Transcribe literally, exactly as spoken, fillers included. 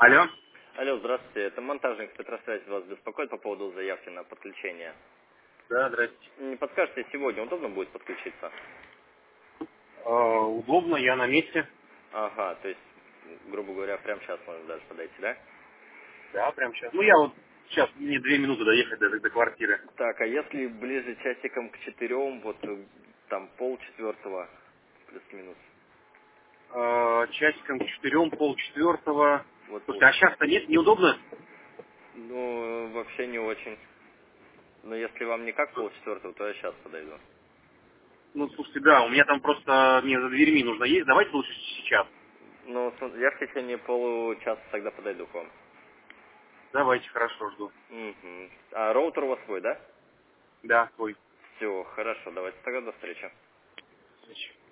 Алло. Алло, здравствуйте. Это монтажник Петросвязь вас беспокоит по поводу заявки на подключение. Да, здрасте. Не подскажете, сегодня удобно будет подключиться? Э, удобно, я на месте. Ага, то есть, грубо говоря, прямо сейчас можно даже подойти, да? Да, прямо сейчас. Ну, я вот сейчас, мне две минуты доехать до, до квартиры. Так, а если ближе часиком к четырем, вот э, там пол четвертого, плюс-минус? Э, часиком к четырем, пол четвертого. Вот пол... Слушайте, а сейчас-то нет, неудобно? Ну, вообще не очень. Но если вам не как пол четвертого, то я сейчас подойду. Ну, слушайте, да, у меня там просто, мне за дверьми нужно есть. Давайте лучше сейчас. Ну, см- я в течение получаса тогда подойду к вам. Давайте, хорошо, жду. Угу. А роутер у вас свой, да? Да, свой. Все, хорошо, давайте тогда до встречи. Встречи.